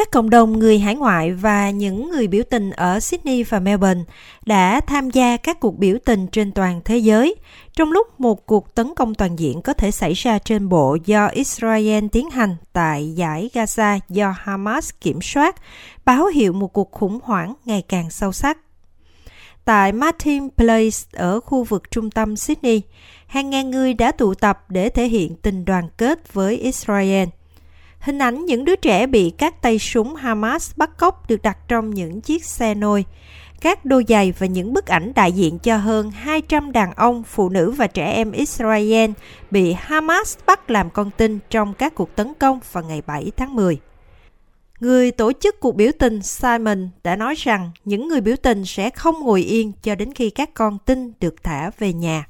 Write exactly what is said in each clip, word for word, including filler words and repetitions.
Các cộng đồng người hải ngoại và những người biểu tình ở Sydney và Melbourne đã tham gia các cuộc biểu tình trên toàn thế giới, trong lúc một cuộc tấn công toàn diện có thể xảy ra trên bộ do Israel tiến hành tại dải Gaza do Hamas kiểm soát, báo hiệu một cuộc khủng hoảng ngày càng sâu sắc. Tại Martin Place ở khu vực trung tâm Sydney, hàng ngàn người đã tụ tập để thể hiện tình đoàn kết với Israel. Hình ảnh những đứa trẻ bị các tay súng Hamas bắt cóc được đặt trong những chiếc xe nôi, các đôi giày và những bức ảnh đại diện cho hơn hai trăm đàn ông, phụ nữ và trẻ em Israel bị Hamas bắt làm con tin trong các cuộc tấn công vào ngày bảy tháng mười. Người tổ chức cuộc biểu tình Simon đã nói rằng những người biểu tình sẽ không ngồi yên cho đến khi các con tin được thả về nhà.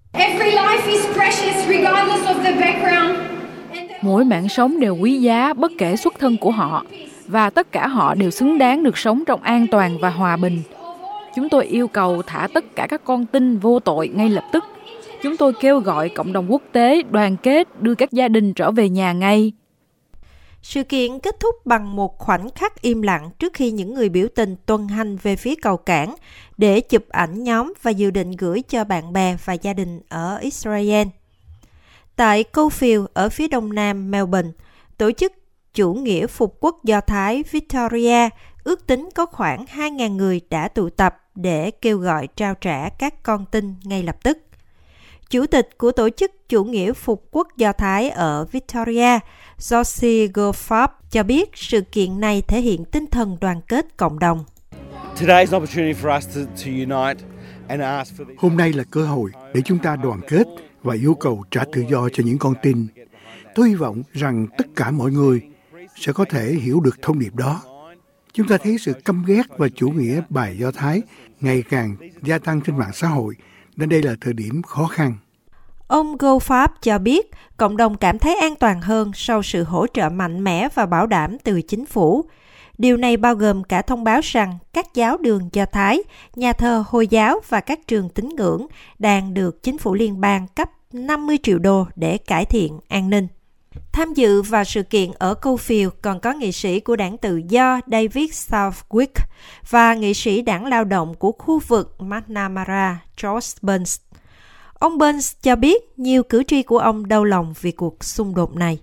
Mỗi mạng sống đều quý giá bất kể xuất thân của họ, và tất cả họ đều xứng đáng được sống trong an toàn và hòa bình. Chúng tôi yêu cầu thả tất cả các con tin vô tội ngay lập tức. Chúng tôi kêu gọi cộng đồng quốc tế đoàn kết đưa các gia đình trở về nhà ngay. Sự kiện kết thúc bằng một khoảnh khắc im lặng trước khi những người biểu tình tuần hành về phía cầu cảng để chụp ảnh nhóm và dự định gửi cho bạn bè và gia đình ở Israel. Tại Caulfield ở phía đông nam Melbourne, tổ chức chủ nghĩa phục quốc Do Thái Victoria ước tính có khoảng hai nghìn người đã tụ tập để kêu gọi trao trả các con tin ngay lập tức. Chủ tịch của tổ chức chủ nghĩa phục quốc Do Thái ở Victoria, Josie Goldfarb, cho biết sự kiện này thể hiện tinh thần đoàn kết cộng đồng. Hôm nay là cơ hội để chúng ta đoàn kết và yêu cầu trả tự do cho những con tin. Tôi hy vọng rằng tất cả mọi người sẽ có thể hiểu được thông điệp đó. Chúng ta thấy sự căm ghét và chủ nghĩa bài Do Thái ngày càng gia tăng trên mạng xã hội, nên đây là thời điểm khó khăn. Ông Goldfarb cho biết cộng đồng cảm thấy an toàn hơn sau sự hỗ trợ mạnh mẽ và bảo đảm từ chính phủ. Điều này bao gồm cả thông báo rằng các giáo đường Do Thái, nhà thờ Hồi giáo và các trường tín ngưỡng đang được chính phủ liên bang cấp năm mươi triệu đô để cải thiện an ninh. Tham dự vào sự kiện ở Caulfield còn có nghị sĩ của đảng Tự do David Southwick và nghị sĩ đảng lao động của khu vực McNamara George Burns. Ông Burns cho biết nhiều cử tri của ông đau lòng vì cuộc xung đột này.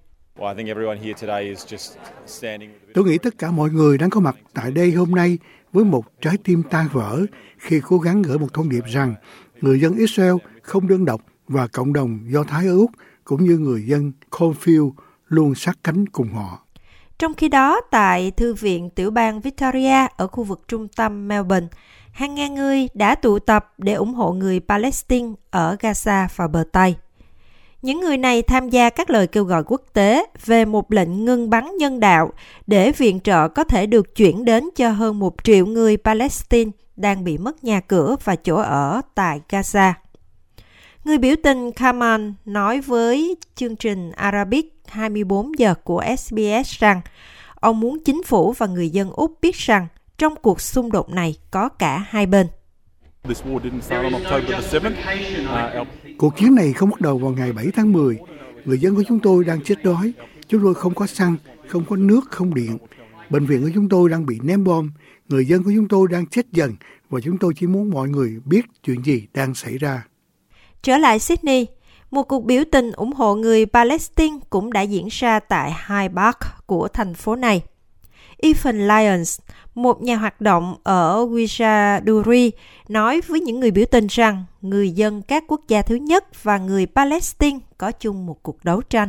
Tôi nghĩ tất cả mọi người đang có mặt tại đây hôm nay với một trái tim tan vỡ khi cố gắng gửi một thông điệp rằng người dân Israel không đơn độc và cộng đồng Do Thái ở Úc cũng như người dân Caulfield luôn sát cánh cùng họ. Trong khi đó, tại Thư viện Tiểu bang Victoria ở khu vực trung tâm Melbourne, hàng ngàn người đã tụ tập để ủng hộ người Palestine ở Gaza và bờ Tây. Những người này tham gia các lời kêu gọi quốc tế về một lệnh ngừng bắn nhân đạo để viện trợ có thể được chuyển đến cho hơn một triệu người Palestine đang bị mất nhà cửa và chỗ ở tại Gaza. Người biểu tình Kaman nói với chương trình Arabic hai mươi bốn giờ của ét bê ét rằng ông muốn chính phủ và người dân Úc biết rằng trong cuộc xung đột này có cả hai bên. Cuộc chiến này không bắt đầu vào ngày bảy tháng mười. Người dân của chúng tôi đang chết đói. Chúng tôi không có xăng, không có nước, không điện. Bệnh viện của chúng tôi đang bị ném bom. Người dân của chúng tôi đang chết dần và chúng tôi chỉ muốn mọi người biết chuyện gì đang xảy ra. Trở lại Sydney, một cuộc biểu tình ủng hộ người Palestine cũng đã diễn ra tại Hyde Park của thành phố này. Ethan Lyons, một nhà hoạt động ở Wajaduri, nói với những người biểu tình rằng người dân các quốc gia thứ nhất và người Palestine có chung một cuộc đấu tranh.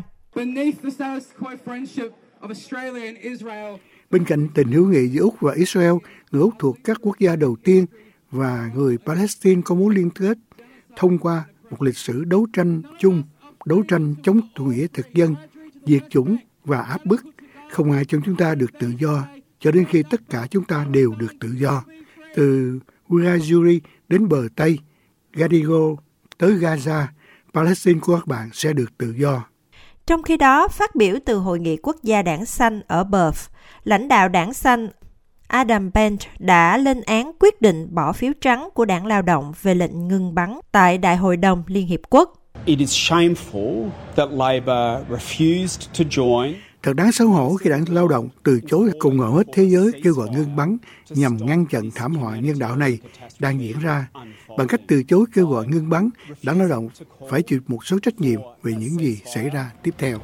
Bên cạnh tình hữu nghị giữa Úc và Israel, người Úc thuộc các quốc gia đầu tiên và người Palestine có mối liên kết thông qua một lịch sử đấu tranh chung, đấu tranh chống chủ nghĩa thực dân, diệt chủng và áp bức. Không ai trong chúng ta được tự do cho đến khi tất cả chúng ta đều được tự do. Từ Wajaduri đến bờ Tây, Gadigal tới Gaza, Palestine của các bạn sẽ được tự do. Trong khi đó, phát biểu từ Hội nghị Quốc gia Đảng Xanh ở Perth, lãnh đạo Đảng Xanh Adam Bench đã lên án quyết định bỏ phiếu trắng của Đảng Lao động về lệnh ngừng bắn tại Đại hội đồng Liên Hiệp Quốc. It is shameful that Labor refused to join. Thật đáng xấu hổ khi Đảng Lao động từ chối cùng hầu hết thế giới kêu gọi ngưng bắn nhằm ngăn chặn thảm họa nhân đạo này đang diễn ra. Bằng cách từ chối kêu gọi ngưng bắn, Đảng Lao động phải chịu một số trách nhiệm về những gì xảy ra tiếp theo.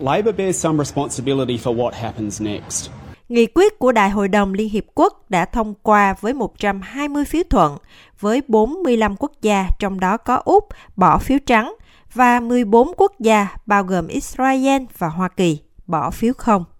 Nghị quyết của Đại hội đồng Liên Hiệp Quốc đã thông qua với một trăm hai mươi phiếu thuận, với bốn mươi lăm quốc gia, trong đó có Úc, bỏ phiếu trắng, và mười bốn quốc gia, bao gồm Israel và Hoa Kỳ, bỏ phiếu không.